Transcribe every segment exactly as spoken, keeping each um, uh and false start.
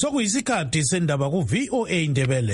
Sokuyisikhathi sendaba ku V O A Ndebele.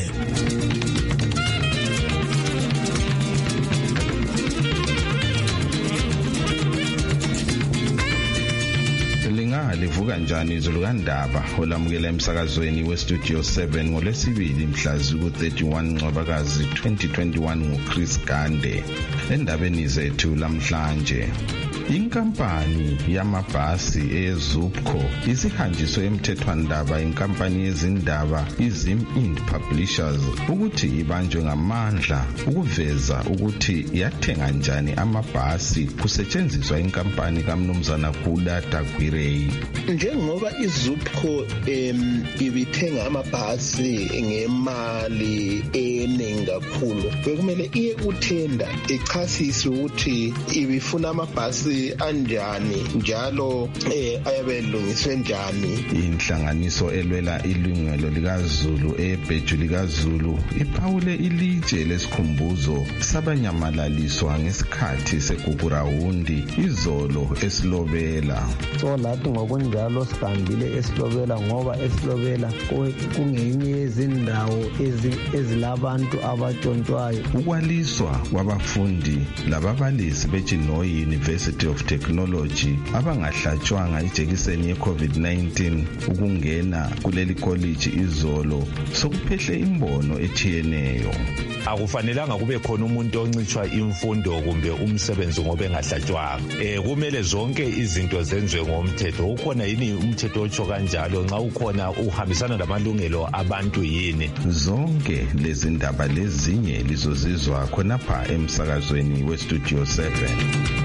Livuka njani izulu kandaba olamukela emsakazweni westudio seven ngolesibili mhla ziku thirty-one Ncwabakazi twenty twenty-one nguChris Gande. Endabeni zethu lamhlanje, inkampani yamabhasi eZupco isihanjiswe emthethwandaba inkampani yezindaba iZim Ind Publishers ukuthi ibanjwe ngamandla ukuveza ukuthi yathenga njani amabhasi kusetshenziswa inkampani kaMnumzana Khudata Gwirei. Njengoba iZupco em ibithenga amabhasi ngemali eningi kakhulu, bekumele iye kuthenda ichasise ukuthi ibifuna amabhasi anjani njalo eh ayabelungiswe njani. Inhlanganiso elwela ilungelo likaZulu ebheju likaZulu iphawule ilitshe lesikhumbuzo sabanyamalaliswa ngesikhathi segugurawundi izolo esilobela. So lathi ngokunjalo sihambile esilobela ngoba esilobela kungenye yezindawo ezilabantu abatshontshwayo. Ukwaliswa kwabafundi lababalisi beChinoyi University of Technology abangahlatshwanga ijekiseni ye-COVID nineteen ukungena kuleli college izolo sokuphehle imbono echiyeneyo. Akufanelanga kube khona umuntu oncitshwa imfundo kumbe umsebenzi ngoba engahlatshwanga. Eh kumele zonke izinto zenziwe ngomthetho. Ukhona yini umthetho otsho kanjalo? Nxa ukhona uhambisana lamalungelo abantu yini? Zonke lezi ndaba lezinye lizozizwa khonapha emsakazweni westudio seven.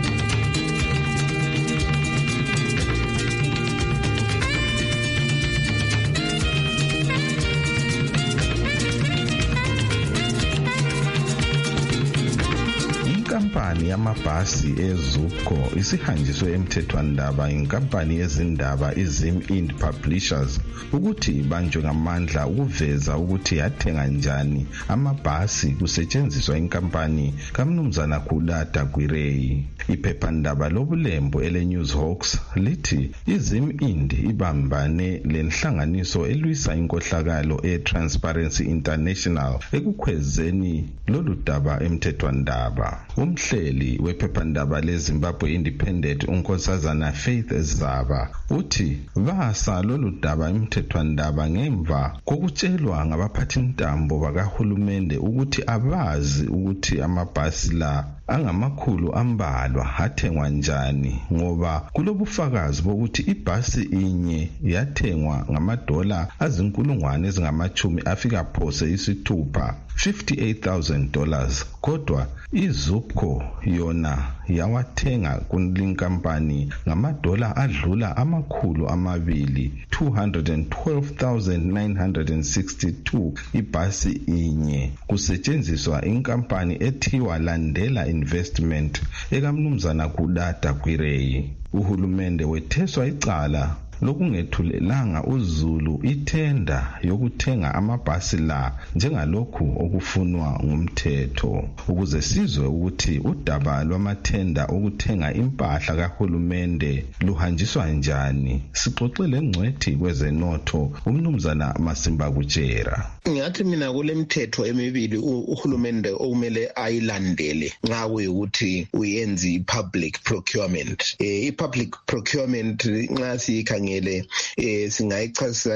Inkampani yamabhasi eZupco isihanjiswe emthethwandaba inkampani yezindaba iZim Ind Publishers ukuthi ibanjwe ngamandla ukuveza ukuthi yathenga njani amabhasi kusetshenziswa inkampani kaMnumzana Khudata Gwirei. Iphephandaba lobulembu eleNewsHawks lithi iZim Ind ibambane lenhlanganiso elwisa inkohlakalo eTransparency International ekukhwezeni lolu daba emthethwandaba. Umhleli wephephandaba leZimbabwe Independent uNkosazana Faith Zaba uthi basa lolu daba emthethwandaba ngemva kokutshelwa ngabaphathintambo bakahulumende ukuthi abazi ukuthi amabhasi la angamakhulu ambalwa athengwa njani ngoba kulobufakazi bokuthi ibhasi inye yathengwa ngamadola azinkulungwane ezingamachumi afika phose isithupha fifty-eight thousand dollars kodwa iZupco yona yawathenga kulinkampani ngamadola adlula amakhulu amabili two hundred twelve thousand nine hundred sixty-two ibhasi inye kusetshenziswa inkampani ethiwa Landela Investment ekaMnumzana Khudata Gwirei. Uhulumende wetheswa icala lokungethulelanga uZulu ithenda yokuthenga amabhasi la njengalokhu okufunwa ngumthetho. Ukuze sizwe ukuthi udaba lwamathenda okuthenga impahla kahulumende luhanjiswa njani, sixoxele ngcwethi kwezenotho uMnumzana Masimba Kutshera. Ngathi mina kule mithetho emibili uhulumende okumele ayilandele nxa kuyikuthi uyenza public procurement. Eh i-public procurement nxa siyikhangele eh singayichasisa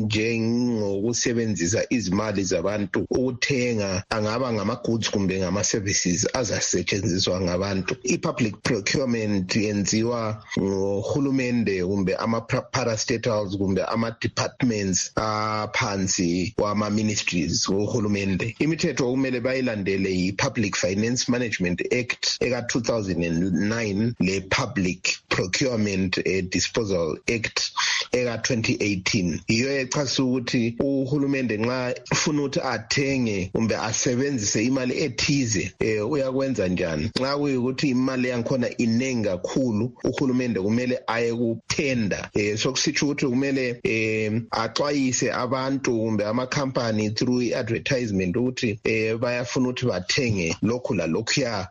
njengokusebenzisa izimali zabantu ukuthenga angaba ngama goods kumbe ngama services azasetshenziswa ngabantu. I-public procurement yenziwa ngohulumende kumbe ama parastatals kumbe ama departments aphansi kwama ministries ohulumende. Imithetho okumele bayilandele yi-Public Finance Management Act eka two thousand nine le Public Procurement eh, Disposal Act eka twenty eighteen. Iyo echasa ukuthi uhulumende nxa ufuna ukuthi athenge kumbe asebenzise imali ethize eh uyakwenza njani. Nxa kuyikuthi imali yankhona inengi kakhulu uhulumende kumele aye kuthenda eh sokusitsho ukuthi kumele eh axwayise abantu kumbe ama company through advertisement ukuthi eh bayafuna ukuthi bathenge lokhu la lokhuya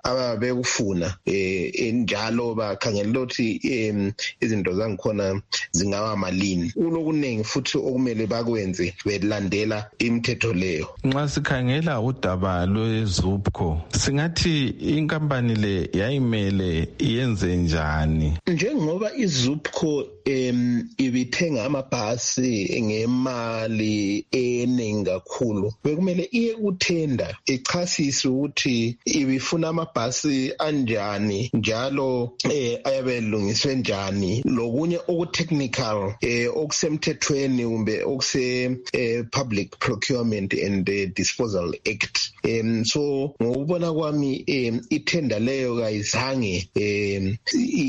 ababekufuna eh njalo bakhangela ukuthi izinto zangikhona zingawa malini. Unokuningi futhi okumele bakwenze belandela imithetho leyo. Nxa sikhangela udaba lweZUPCO singathi inkampani le yayimele iyenze njani? Njengoba iZUPCO em ibithenga amabhasi ngemali eningi kakhulu, bekumele iye kuthenda ichasise ukuthi ibifuna amabhasi anjani njalo eh ayabelungiswe njani, lokunye okutechnical eh okusemthethweni kumbe okuse eh, Public Procurement and uh, Disposal Act. Um, so ngokubona kwami um, ithenda leyo kayizange um,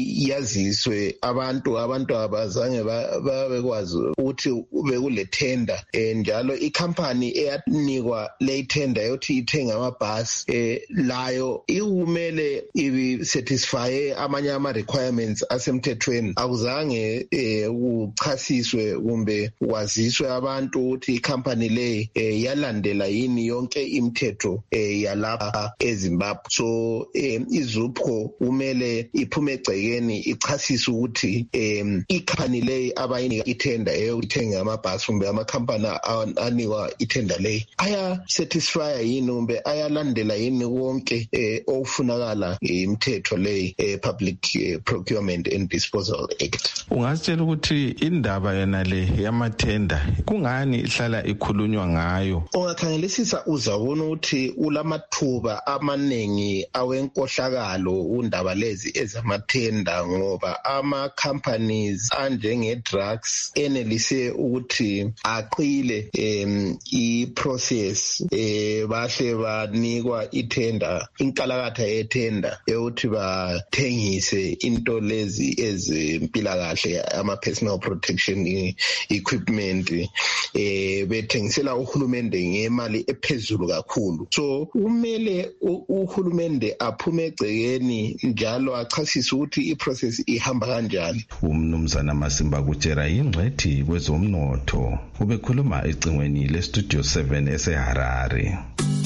yaziswe abantu abantu abazange babekwazi ukuthi bekule tender, njalo ikhampani eyanikwa le tender yokuthi ithenga amabhasi eh, layo ikumele ibi satisfy amanye ama requirements asemthethweni. Akuzange eh, uchasiswe kumbe waziswe abantu ukuthi ikhampani le eh, yalandela yini yonke imithetho eh, yalapha eZimbabwe. So eh, iZUPCO kumele iphume egcekeni ichasise ukuthi eh, ikhampani le abayinika itender eyokuthenga amabhasi kumbe amakhampani anikwa itender le aya satisfy yini kumbe ayalandela yini wonke eh, ofunakala imithetho le eh, Public eh, Procurement and Disposal Act. Ungasitshela ukuthi indaba yena le yamathenda kungani ihlala ikhulunywa ngayo? Ungakhangelisisa uzabona ukuthi ulamathuba amaningi awenkohlakalo undaba lezi ezamathenda, ngoba ama companies anjenge drugs enelise ukuthi aqile em i-process eh bahle banikwa itender, inkalakatha yetender yokuthi bathengise into lezi ezimpilakahle ama personal protection equipment eh bethengisela uhulumende ngemali ephezulu kakhulu. So kumele uhulumende aphume egcekeni njalo achasise ukuthi iprocess ihamba kanjani. Umnumzana Masimba Kutshera ingcwethi kwezomnotho ubekhuluma ecingweni le Studio seven eseHarare.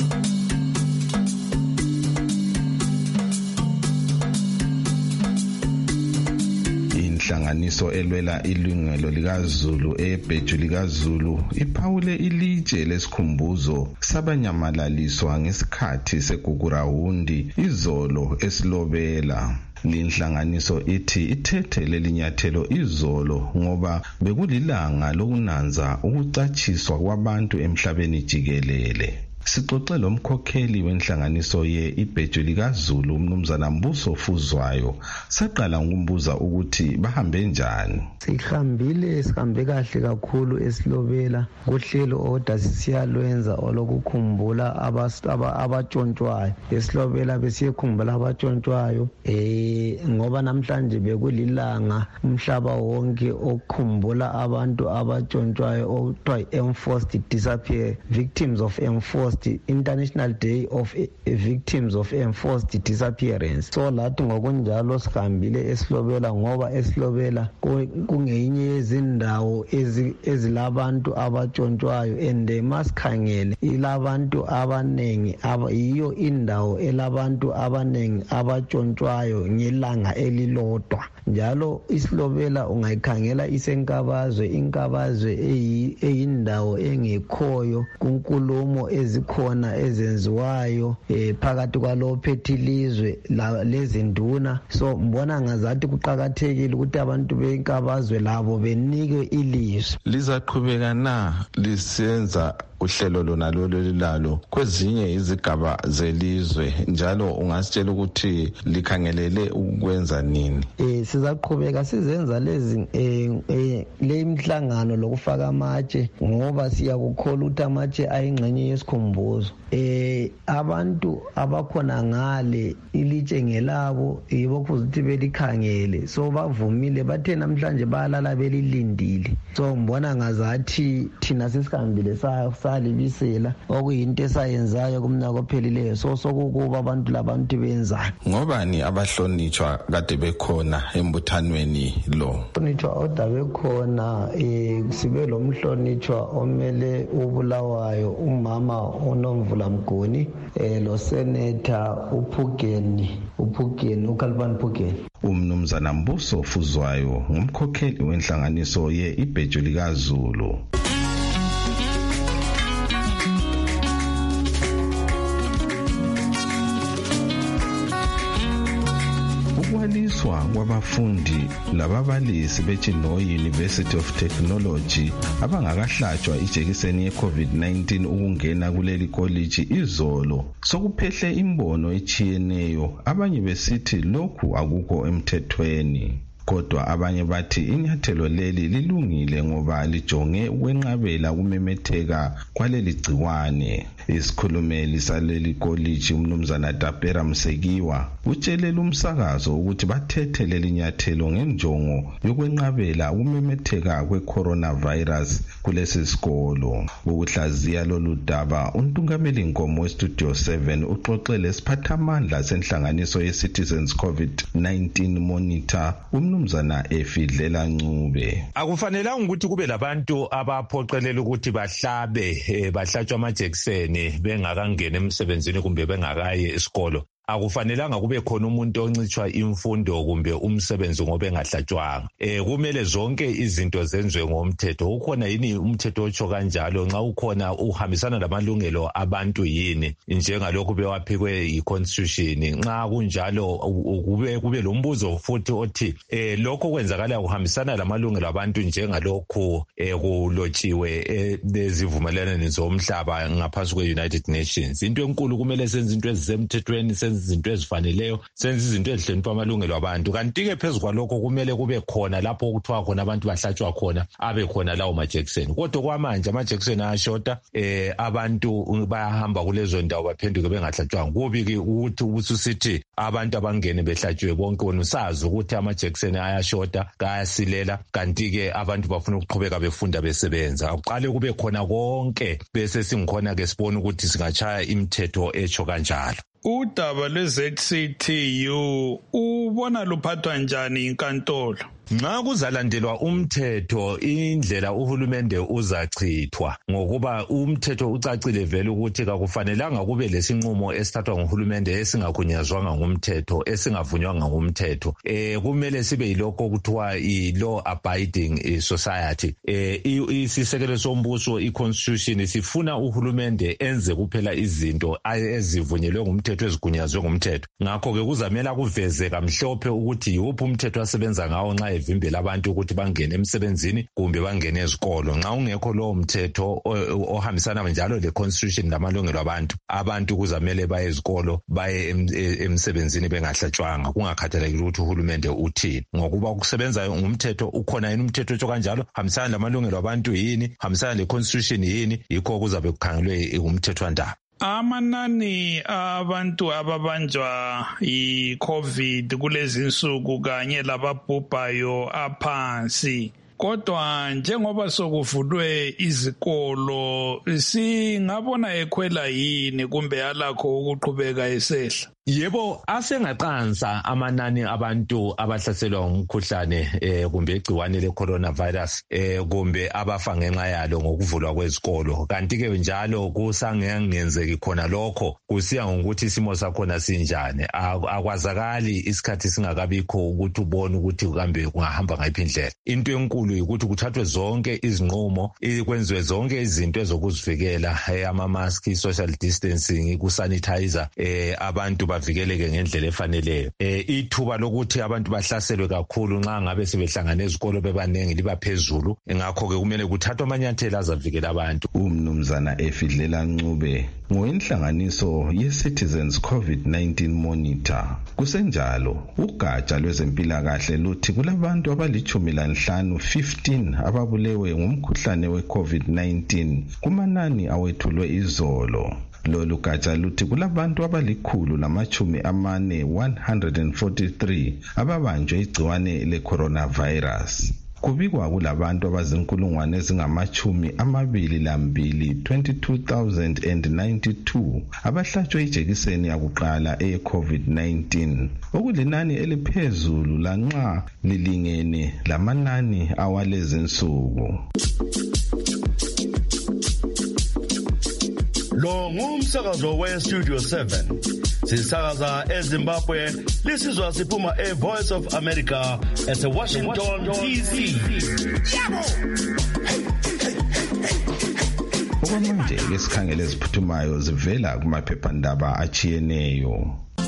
Inhlanganiso elwela ilungelo likaZulu eBheju likaZulu iphawule ilitshe lesikhumbuzo sabanyamalaliswa ngesikhathi segugurawundi izolo esilobela. Linhlanganiso ithi ithethe lelinyathelo izolo ngoba bekulilanga lokunanza ukucachiswa kwabantu emhlabeni jikelele. Sixoxe lomkhokheli wenhlanganiso ye iBheju likaZulu umnumzana Mbuso Fuzwayo saqala ukumbuza ukuthi bahambe njani. Sihambile sihambe kahle kakhulu esilobela kuhlelo odasisiyalwenza olokukhumbula abatshontshwayo esilobela besiyekhumbula abatshontshwayo eh ngoba namhlanje bekulilanga umhlaba wonke okukhumbula abantu abatshontshwayo okuthiwa enforced disappear victims of enforced International Day of Victims of Enforced Disappearance. So lathi ngokunjalo sihambile esilobela ngoba esilobela kungeyinye yezindawo ezilabantu abatshontshwayo ende masikhangele ilabantu abanengi iyo indawo elabantu abanengi abatshontshwayo ngelanga elilodwa. Njalo isilobela ungayikhangela isenkabazwe, inkabazwe eyindawo engekhoyo kunkulumo ezikhona ezenziwayo eh, phakathi kwalophethilizwe lezinduna. So mbona ngazathi kuqhakathekile ukuthi abantu benkabazwe labo benikwe ilizwi. Lizaqhubeka na lisenza uhlelo lona lolo lilalo kwezinye izigaba zelizwe, njalo ungasitshela ukuthi likhangelele ukwenza nini? Eh sizaqhubeka sizenza lezi eh, eh le imhlangano lokufaka amatshe ngoba siyakukhola ukuthi amatshe ayingxenye yesikhumbuzo. Eh abantu abakhona ngale ilitshe ngelabo yibo kuzothi belikhangele, so bavumile bathe namhlanje bayalala belilindile. So mbona ngazathi thina sesihambile sa bayaqalibisela okuyinto esayenzayo kumnyaka ophelileyo. So sokukuba abantu labantu benzani. Ngobani abahlonitshwa kade bekhona embuthanweni lo? Hlonitshwa oda bekhona eh sibe lo mhlonitshwa omele ubulawayo umama uNomvula Mguni, eh lo senator uPhugeni uPhugeni uKalibani Phugeni. Umnumzana Mbuso Fuzwayo ngumkhokheli wenhlanganiso ye Ibheju likaZulu. Ukwaliswa kwabafundi lababalisi beChinoyi University of Technology abangakahlatshwa ijekiseni ye-COVID nineteen ukungena kuleli college izolo sokuphehle imbono echiyeneyo, abanye besithi lokhu akukho emthethweni. Kodwa abanye bathi inyathelo leli lilungile ngoba lijonge ukwenqabela kumemetheka kwaleli gciwane. Isikhulumeli saleli college umnumzana Tapera Msekiwa utshele umsakazo ukuthi bathethe leli nyathelo ngenjongo yokwenqabela ukumemetheka kwe-coronavirus kulesi sikolo. Ukuhlaziya lolu daba untungameli Nkomo weStudio seven uxoxele isiphathamandla senhlanganiso ye-Citizens COVID nineteen Monitor umnumzana Efidlela Ncube. Akufanelanga ukuthi kube labantu abaphoqelela ukuthi bahlabe eh, bahlatshwa amajekiseni bengakangena emsebenzini kumbe bengakayi esikolo. Akufanelanga kube khona umuntu oncitshwa imfundo kumbe umsebenzi ngoba engahlatshwanga. Eh kumele zonke izinto zenziwe ngomthetho. Ukhona yini umthetho otsho kanjalo? Nxa ukhona uhambisana lamalungelo abantu yini njengalokho bewaphikwe iConstitution? Nxa kunjalo kube kube lombuzo futhi othi eh lokho kwenzakala ukuhambisana lamalungelo abantu njengalokho eh kulotshiwe ezivumelwaneni zomhlaba ngaphansi kwe-United Nations. Into enkulu kumele senze into ezisemthethweni, senze izinto ezifaneleyo, senze izinto ezihlonipha amalungelo abantu. Kanti-ke phezu kwalokho kumele kube khona lapho okuthiwa khona abantu bahlatshwa khona abe khona lawo majekiseni. Kodwa kwamanje amajekiseni ayashota, eh abantu bayahamba kulezo ndawo baphenduke bengahlatshwanga. Kubi ukuthi ususithi abantu abangene behlatshwe bonke, wena usazi ukuthi amajekiseni ayashota, kayasilela, kanti-ke abantu bafuna ukuqhubeka befunda besebenza. Aqale kube khona konke bese singikhona ke sibone ukuthi singachaya imithetho etsho kanjalo. Udaba lwe-Z C T U ubona luphathwa njani inkantolo? Nxa kuzalandelwa umthetho, indlela uhulumende uzachithwa ngokuba umthetho ucacile vele ukuthi akufanelanga kube lesinqumo esithathwa nguhulumende esingagunyazwanga ngumthetho, esingavunywanga ngumthetho. Eh kumele sibe yilokho okuthiwa i-law abiding society. Eh isisekelo sombuso, i-Constitution sifuna uhulumende enze kuphela izinto ezivunyelwe ngumthetho, ezigunyazwe ngumthetho. Ngakho ke kuzamela kuvezeka mhlophe ukuthi yiwuphi umthetho asebenza ngawo nxa evimbela abantu ukuthi bangene emsebenzini kumbe bangene ezikolo. Nxa ungekho lowo mthetho ohambisana njalo le-Constitution lamalungelo abantu, abantu kuzamele baye ezikolo, baye emsebenzini bengahlatshwanga, kungakhathalekile ukuthi uhulumende uthini. Ngokuba ukusebenza ngumthetho, ukhona yini umthetho otsho kanjalo, hambisana lamalungelo abantu yini, hambisana le-Constitution yini, yikho kuzabe kukhangelwe umthethwandaba. Amanani abantu ababanjwa yi-COVID kulezi insuku kanye lababhubhayo aphansi. Kodwa njengoba sokuvulwe izikolo, singabona ekhwela yini kumbe alakho ukuqhubeka esehla? Yebo, asengaqansa amanani abantu abahlaselwa ngumkhuhlane eh kumbe igciwane le-coronavirus eh kumbe abafa ngenxa yalo ngokuvulwa kwezikolo. Kanti-ke njalo kusangenzeki khona lokho, kusiya ngokuthi isimo sakhona sinjani. Akwazakali isikhathi singakabikho ukuthi ubone ukuthi kambe kungahamba ngayiphi indlela. Into enkulu ukuthi kuthathwe zonke izinqumo, kwenziwe zonke izinto ezokuzivikela, ama-mask, social distancing, kusanitizer, eh abantu bavikeleke ngendlela efaneleyo. Eh ithuba lokuthi abantu bahlaselwe kakhulu nxa ngabe sebehlangana ezikolo bebanengi liba phezulu. Ngakho ke kumele kuthathwe amanyathelo azavikela abantu. Umnumzana Efidlela Ncube ngoinhlanganiso ye-Citizens COVID nineteen Monitor. Kusenjalo ugatsha lwezempilakahle luthi kulabantu abalichumi lanhlanu fifteen ababulewe ngumkhuhlane we-COVID nineteen kumanani awethulwe izolo. Lolu gatsha luthi kulabantu abalikhulu lamachumi amane one hundred forty-three ababanjwe igciwane le-coronavirus. kubikwa kulabantu abazinkulungwane ezingamachumi amabili lambili twenty-two thousand ninety-two abahlatshwe ijekiseni yakuqala eye-COVID nineteen, okulinani eliphezulu lanxa lilingene lamanani awalezi nsuku. Lo ngumsakazo we-Studio seven. Sisakaza eZimbabwe, lisizwa siphuma e-Voice of America ese-Washington, D C. Okwamanje-ke sikhangele eziphuthumayo zivela kumaphephandaba achiyeneyo.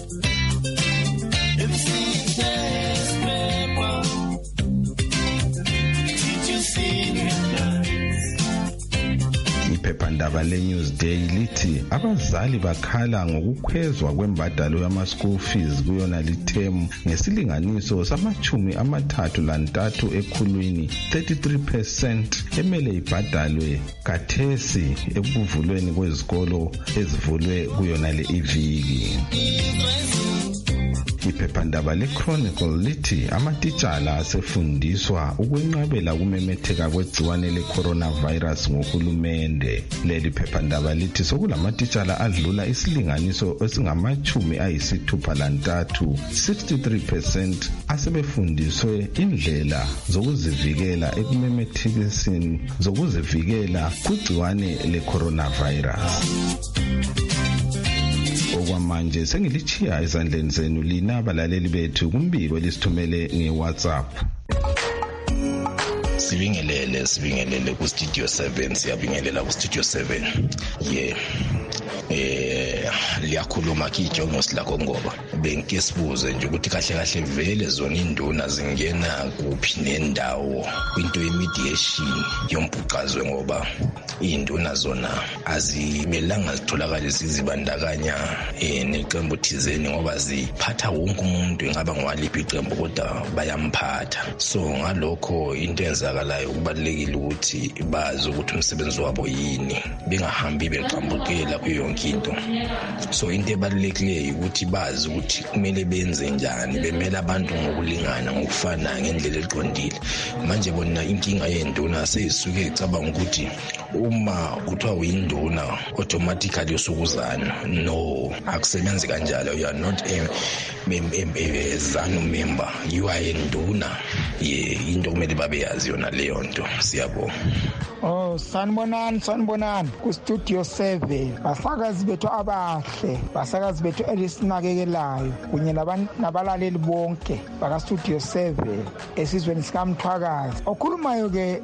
Iphephandaba le-Newsday lithi abazali bakhala ngokukhwezwa kwembadalo yama-school fees kuyona lithemu ngesilinganiso samachumi amathathu lantathu ekhulwini thirty-three percent emele ibhadalwe kathesi ekuvulweni kwezikolo ezivulwe kuyona le iviki. Iphephandaba le-Chronicle lithi amatitshala asefundiswa ukwenqabela kumemetheka kwegciwane le-coronavirus ngohulumende. Leli phephandaba lithi sokulamatitshala adlula isilinganiso esingamachumi ayisithupha lantathu sixty-three percent asebefundiswe indlela zokuzivikela ekumemethekisini zokuzivikela kugciwane le-coronavirus. Okwamanje sengilichiya ezandleni zenu lina abalaleli bethu kumbiko elisithumele nge-WhatsApp. Sibingelele sibingelele ku Studio seven, siyabingelela ku Studio seven. Yeah. Eh liyakhuluma kijongo silakho ngoba benke sibuze nje ukuthi kahle kahle vele zona induna zingena kuphi nendawo kwinto yemediation yombhuqazwe ngoba induna zona azimelanga zitholakala sizibandakanya eh neqembu thizeni ngoba ziphatha wonke umuntu engaba ngwaliphi iqembu kodwa bayamphatha. So ngalokho into enzakalayo kubalekile ukuthi bazi ukuthi umsebenzi wabo yini bengahambi beqambukela kuyo into. So into ebalulekileyo ukuthi bazi ukuthi kumele benze njani, bemela abantu ngokulingana ngokufana ngendlela eqondile. Manje bona inkinga yenduna seyisuke icabanga ukuthi uma kuthiwa uyinduna automatically usukuzana. No, akusebenzi kanjalo. You are not a, a, a, a ZANU member, you are induna. Ye into kumele babeyazi yona leyo nto. Siyabonga. Oh, sanibonani sanibonani ku Studio seven. Basakazi bethu abahle, basakazi bethu elisinakekelayo kunye nabalaleli bonke baka Studio seven esizweni sikaMthwakazi. Okhulumayo ke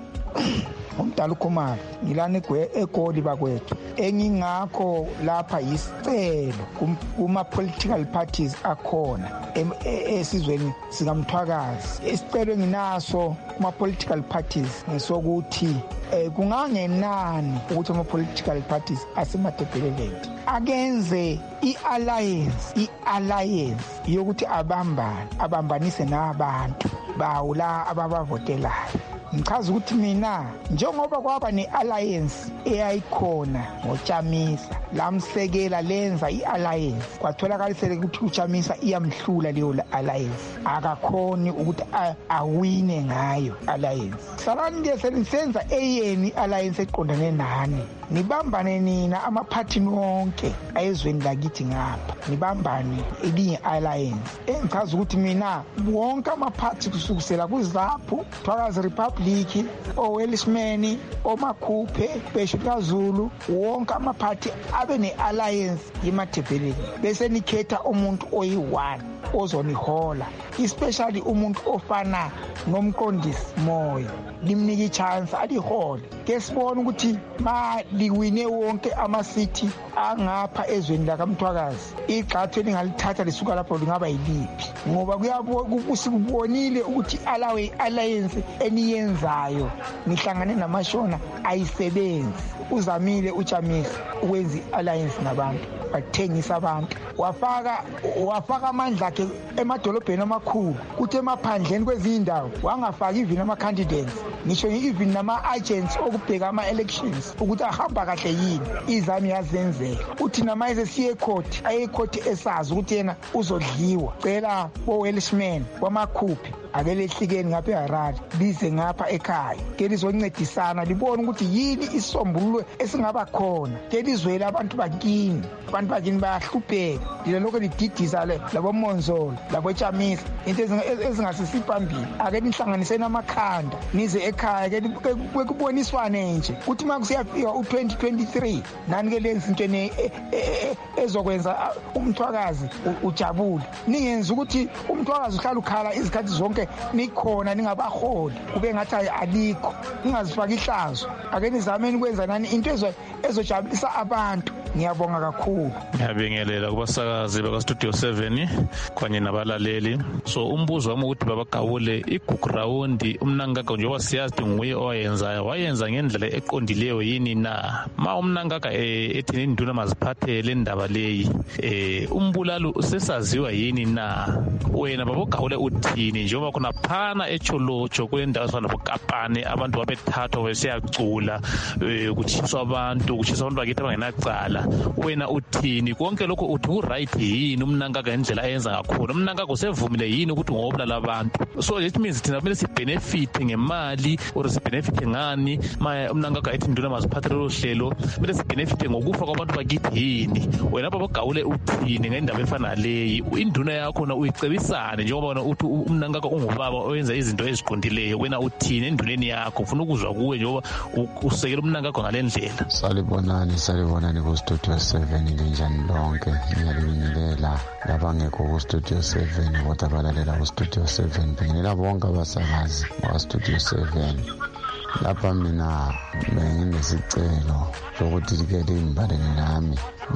umdala ukhumalo ngilani gwe egoli bakwethu engingakho lapha yisicelo kuma political parties akhona esizweni sikaMthwakazi. Isicelo nginaso kuma political parties ngesokuthi eh kungangenani ukuthi ama political parties asemadebeleleni akenze i-alliance i-alliance yokuthi abambane abambanise nabantu bawula ababavotelayo. Ngichaza ukuthi mina njengoba kwaba ne-alliance eyayikhona ngoChamisa lamsekela lenza i-alliance kwatholakala ukuthi uChamisa iyamhlula leyo alliance akakhoni ukuthi awine ngayo alliance. Salani ke senisenza eyeni alliance eqondane nani, nibambane nina amaphathi nonke ayezweni lakithi ngapha nibambane elinye alliance. Engichaza ukuthi mina wonke amaphathi kusukisela kuZAPU, Thwakazi Republic, oWelshman, oMakhuphe, Besho kaZulu, wonke amaphathi abe ne-alliance yemadebheleni bese nikhetha umuntu oyi-one ozonihola, especially umuntu ofana nomqondisi Moyo, limnike ichance alihole. Ke sibona ukuthi ma liwine wonke ama-city angapha ezweni lakaMthwakazi, igxathu elingalithatha lisuka lapho lingaba yiliphi ngoba kusikubonile ukuthi alawe alliance eniyenzayo nihlangane namashona ayisebenzi. Uzamile uChamisa ukwenza i-alliance nabantu bathengisa abantu, wafaka wafaka amandla akhe emadolobheni amakhulu kuthi emaphandleni kwezindawo wangafaki even ama-candidates ngisho even nama-agents okubheka ama-elections ukuthi ahamba kahle yini. Izami yazenzela uthi nama eze siye ecourt aye ecourt esazi ukuthi yena uzodliwa. Cela oWelshman, kwaMakhuphe, ake lehlikeni ngapha eHarare lize ngapha ekhaya ke lizoncedisana libone ukuthi yini isombululo esingaba khona ke lizwele abantu bakini abantu bakini bayahlupheka lilo lokho lididisa le labo Monzolo labo Chamisa into ezingasisiphambili ake nihlanganisene amakhanda nize ekhaya ke kuboniswane nje ukuthi makusiyafika u twenty twenty-three nani ke lezi into ezokwenza umthwakazi ujabule ningenza ukuthi umthwakazi uhlala ukhala izikhathi zonke nikhona ningabaholi kube ngathi alikho ningazifaki ihlazo ake nizameni kwenza nani into ezojabulisa abantu. Ngiyabonga kakhulu. Ngiyabingelela kubasakazi baka Studio seven kanye nabalaleli. So umbuzo wami ukuthi babagawule igugrawundi umnangaka njengoba siyazi nguye owayenzayo wayenza ngendlela eqondileyo yini na ma umnangaka ethi induna maziphathele indaba leyi eh umbulalo usesaziwa yini na wena babagawule uthini njengoba kuna phana echolocho kwendawo sana bokapane abantu babethathwa besiyacula kuchiswa abantu kuchiswa abantu bakithi abangenacala wena uthini konke lokho uthi ku right yini umnangaka ngendlela ayenza ngakhona umnangaka usevumile yini ukuthi ngobulala abantu so it means thina kumele si benefit ngemali or si benefit ngani ma umnangaka ethi induna maziphathele lo hlelo kumele si benefit ngokufa kwabantu bakithi yini wena babagawule uthini ngendaba efana leyi induna yakho na uyicebisane njengoba wena uthi umnangaka ungubaba oyenza izinto eziqondileyo wena uthini enduneni yakho ufuna ukuzwa kuwe njengoba usekela umnangaka ngalendlela. Salibonani salibonani ku Studio seven linjani lonke ngiyabingelela labangekho ku Studio seven kodwa balalela ku Studio seven bingelela bonke abasakazi ba Studio seven. Lapha mina benginesicelo sokuthi ke limbalele nami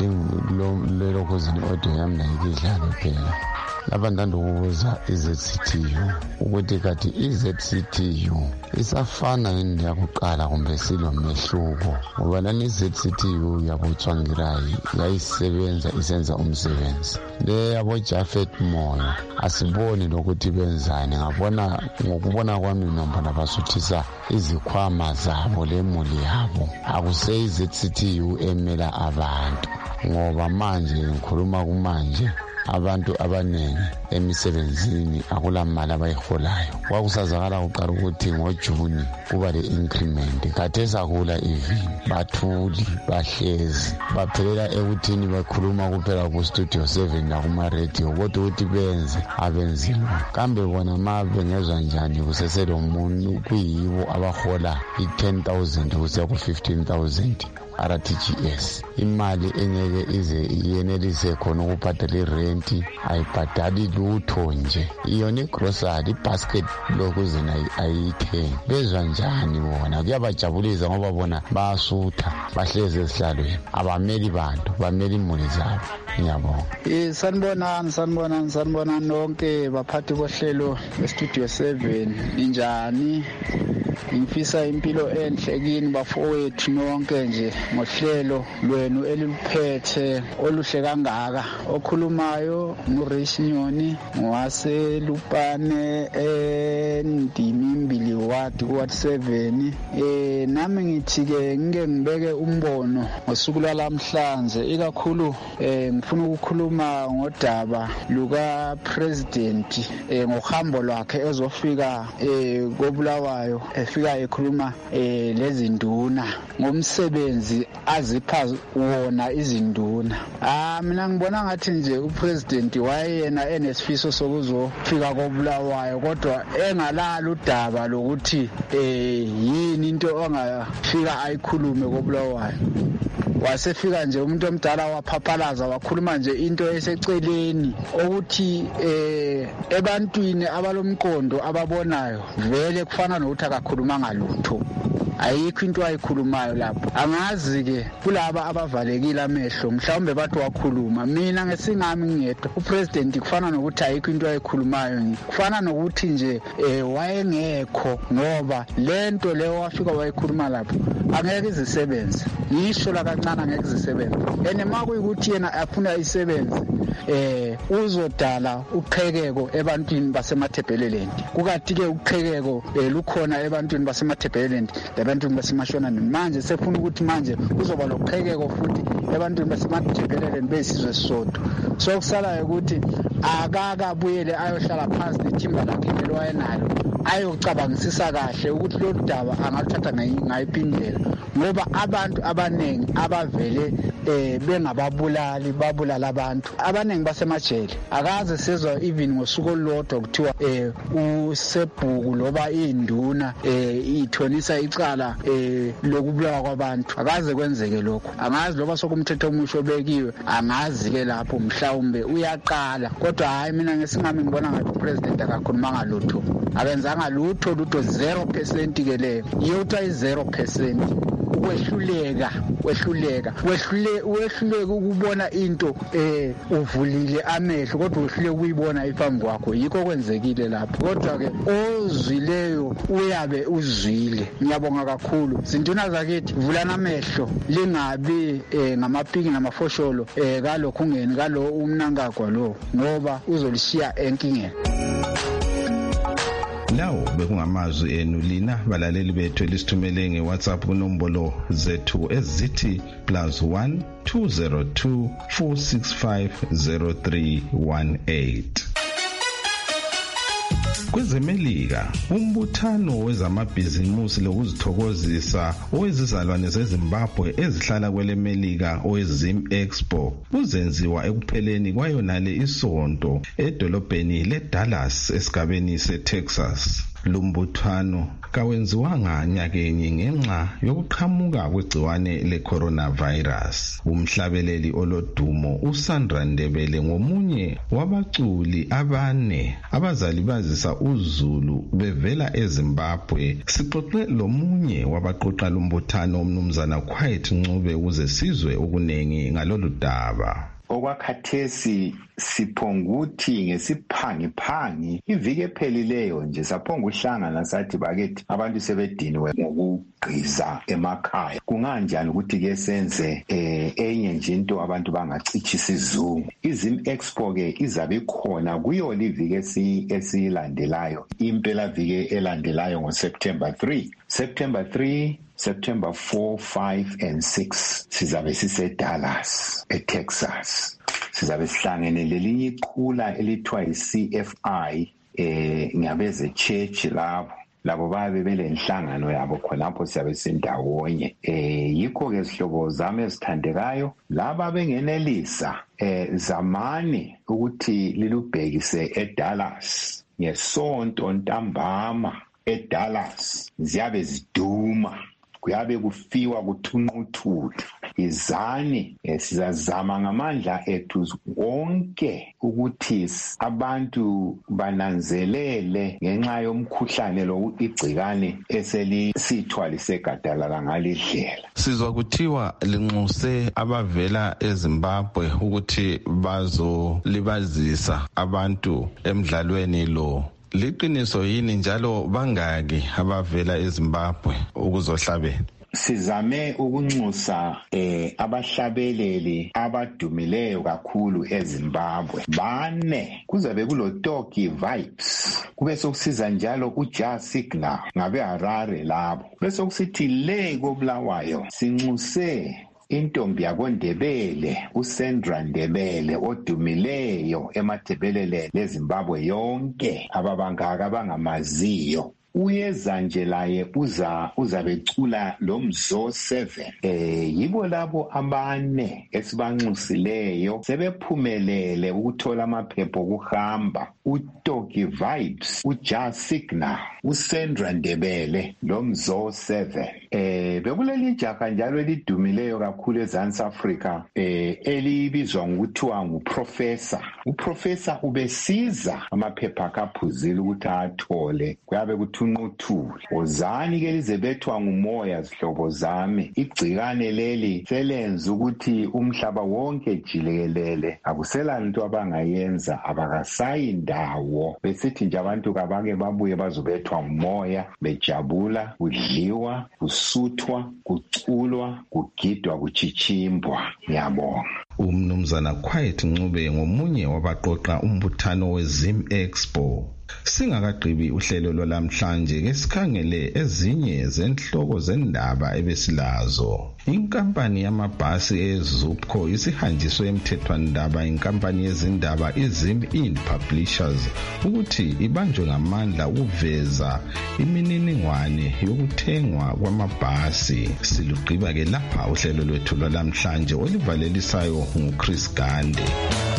lelo kuzini audio yami nayikidlalo phela lapha ndandokubuza i-Z C T U ukuthi kathi i-Z C T U isafana yini yakuqala kumbe silomehluko ngoba lani i-Z C T U yabotswangirayi yayisebenza isenza umsebenzi le yabo Jafet Moyo asiboni lokuthi benzani ngabona ngokubona kwami noma nabasuthisa izikhwama zabo lemuli yabo akuse i-Z C T U emela abantu ngoba manje ngikhuluma kumanje abantu abanengi emisebenzini akulamali abayiholayo kwakusazakala uqala ukuthi ngoJuni kuba le increment khathesi akula even bathuli bahlezi baphelela ekuthini bakhuluma kuphela ku Studio seven la kuma radio kodwa ukuthi benze abenzile kambe bona mabe ngezwa njani kuseselo umuntu kuyibo abahola i ten thousand kusiya ku fifteen thousand R T G S imali engeke ize yenelise khona ukubhadala irent ayibhadali lutho nje iyona igrocery basket lokuzina ayithengi bezwa njani bona kuyabajabulisa ngoba bona basutha bahleze esihlalweni abameli bantu bameli imuli zabo. Ngiyabonga. Eh sanibonani sanibonani sanibonani nonke baphathi bohlelo e-Studio seven injani ngifisa impilo enhle kini bafowethu nonke nje ngohlelo lwenu eliphethe oluhle kangaka okhulumayo nguRishinyoni waselupane endimimbili ward ku seven eh nami ngithi ke ngike ngibeke umbono ngosuku lwalamhlanje ikakhulu eh ngifuna ukukhuluma ngodaba luka president eh ngohambo lwakhe ezofika eh koBulawayo efika ekhuluma eh lezinduna ngomsebenzi azipha wona izinduna. Ah mina ngibona ngathi nje upresident wayena enesifiso sokuzofika koBulawayo kodwa engalala udaba lokuthi eh yini into ongafika ayikhulume koBulawayo wasefika nje umuntu omdala waphaphalaza wakhuluma nje into eseceleni ukuthi eh ebantwini abalomqondo ababonayo vele kufana nokuthi akakhuluma ngalutho ayikho into ayikhulumayo lapho angazi ke kulaba abavalekile amehlo mhlawumbe bathi wakhuluma mina ngesingami ngiyedwa upresident kufana nokuthi ayikho into ayikhulumayo kufana nokuthi nje eh wayengekho ngoba lento leyo wafika wayikhuluma lapho angeke izisebenze yisho la kancane angeke izisebenze ene makuyikuthi yena afuna isebenze eh uzodala uqhekeko ebantwini basemaThebeleleni. Kukathi ke uqhekeko lukhona ebantwini basemaThebeleleni labantwini basemashonani. Manje sefuna ukuthi manje kuzoba loqhekeko futhi ebantwini basemaThebeleleni besizwe sisodwa. So kusala ukuthi akakabuyele ayohlala phansi nethimba lakhe lelo wayenalo ayocabangisisa kahle ukuthi lo daba angaluthatha ngayiphindela, ngoba abantu abanengi abavele eh bengababulali babulala abantu abanengi basemajele. Akaze sizwa even ngosuku olulodwa kuthiwa eh usebhuku loba induna eh ithonisa icala eh lokubulawa kwabantu. Akaze kwenzeke lokho. Angazi loba sokumthetho omusho bekiwe, angazi ke lapho mhlawumbe uyaqala. Kodwa hayi mina ngesingami ngibona ngathi upresident akakhuluma ngalutho. Akenzanga lutho lutho zero percent ke leyo. Yotha i zero percent. Wehluleka wehluleka wehlule wehluleka ukubona into eh uvulile amehlo kodwa wehluleka ukuyibona iphambi kwakho. Yikho kwenzekile lapho. Kodwa ke ozwileyo uyabe uzwile. Ngiyabonga kakhulu. Sinduna zakithi vulana amehlo lingabi eh ngamapiki namafosholo eh kalokho ungeni kalo umnankagwa lo ngoba uzolishiya enkingeni. Lawo bekungamazwi enu lina balaleli bethu elisithumele ngeWhatsApp kunombolo zethu ezithi plus one two zero two four six five zero three one eight. Kwezemelika, umbuthano wezamabhizimusi lokuzithokozisa owezizalwane zeZimbabwe ezihlala kwele Melika owezim Expo uzenziwa ekupheleni kwayonale isonto edolobheni leDallas esigabeni seTexas. Lumbuthano kawenziwanga nyakenye ngenxa yokuqhamuka kwegciwane le-coronavirus. Umhlabeleli olodumo uSandra Ndebele ngomunye wabaculi abane abazalibazisa uZulu bevela eZimbabwe. Sixoxe lomunye wabaqoqa lumbuthano umnumzana Quiet Ncube ukuze sizwe okunengi ngalolu daba. Okwakhathesi siphonguthi ngesiphangi phangi iviki ephelileyo nje saphonga uhlangana sathi bakithi abantu sebediniwe ngokugqiza emakhaya. Kunganjani ukuthi ke senze eh enye nje into abantu bangacithi isizungu. Izim Expo ke izabe khona kuyo liviki esilandelayo. Impela viki elandelayo ngo September three. September three, September four, five and six sizabe sise Dallas eTexas. Sizabe sihlangene lelinye iqhula elithiwa yi-C F I eh ngiyabeze church labo labo babe belenhlangano yabo khonapho siyabe sindawonye. Eh yikho ke sihlobo zami ezithandekayo laba bengenelisa eh zamani ukuthi lilubhekise eDallas ngesonto ntambama eDallas ziyabe ziduma kuyabe kufiwa kuthunquthula. Izani sizazama ngamandla ethu wonke ukuthi abantu bananzelele ngenxa yomkhuhlane lo igcikane eselisithwalise gadalala ngalidlela. Sizwa kuthiwa linxuse abavela eZimbabwe ukuthi bazolibazisa abantu emidlalweni lo. Liqiniso yini njalo bangaki abavela eZimbabwe ukuzohlabela? Sizame ukunxusa eh abahlabeleli abadumileyo kakhulu eZimbabwe bane. Kuzabe kulo Toki Vibes, kube sokusiza njalo uJa Signal ngabe Harare labo. Bese kusithi le koBulawayo sinxuse intombi yakoNdebele uSandra Ndebele odumileyo emaThebelele leZimbabwe yonke ababangaka bangamaziyo. Uyeza nje laye uza uzabecula lo Mzo seven. Eh yibo labo abane esibanxusileyo sebephumelele ukuthola amaphepho okuhamba. uToki Vibes, uJa Signal, uSandra Ndebele lo Mzo seven. Eh bekuleli jaha njalo elidumileyo kakhulu eZansi Africa eh elibizwa ngokuthiwa nguprofessor. Uprofessor ubesiza amaphepha akaphuzile ukuthi athole. Kuyabe kuthunquthule. Ozani ke lizebethwa ngumoya zihlobo zami. Igcikane leli selenza ukuthi umhlaba wonke jilekelele akusela into abangayenza abakasayinda dawo. Besithi nje abantu kabake babuye bazobethwa ngumoya bejabula, kudliwa, kusuthwa, kuculwa, kugidwa, kuchichimbwa. Ngiyabonga. Umnumzana Quiet Ncube ngomunye wabaqoqa umbuthano weZim Expo. Singakagqibi uhlelo lwalamhlanje ke sikhangele ezinye zenhloko zendaba ebesilazo. Inkampani yamabhasi eZupco isihanjiswe emthethwandaba inkampani yezindaba iZim In Publishers ukuthi ibanjwe ngamandla ukuveza imininingwane yokuthengwa kwamabhasi. Silugqiba ke lapha uhlelo lwethu lwalamhlanje olivalelisayo nguChris Gande.